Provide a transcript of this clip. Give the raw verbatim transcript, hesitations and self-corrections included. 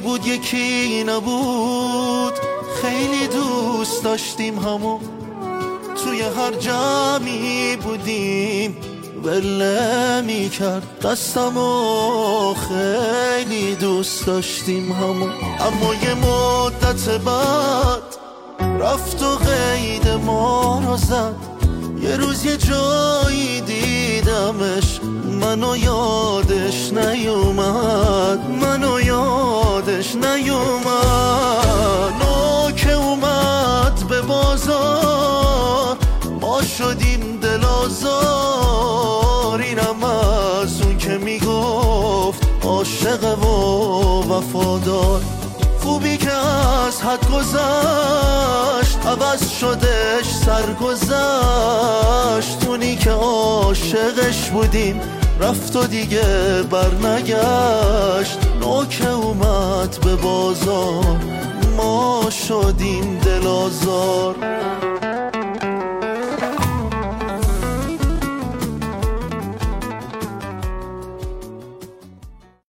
بود یکی نبود، خیلی دوست داشتیم همو، توی هر جمعی بودیم بله می کرد دستمو، خیلی دوست داشتیم همو. اما یه مدت بعد رفت و قید ما رو زد، یه روز یه جایی دیدمش، منو یادش نیومد، منو یادش نیومد. نو که اومد به بازار ما شدیم دل آزار، اینم از اون که میگفت عاشق و وفادار. خوبی که از حد گذشت عوض شدش سرگذشت، اونی که عاشقش بودیم رفت و دیگه برنگشت. نو که اومد به بازار ما شدیم دل آزار.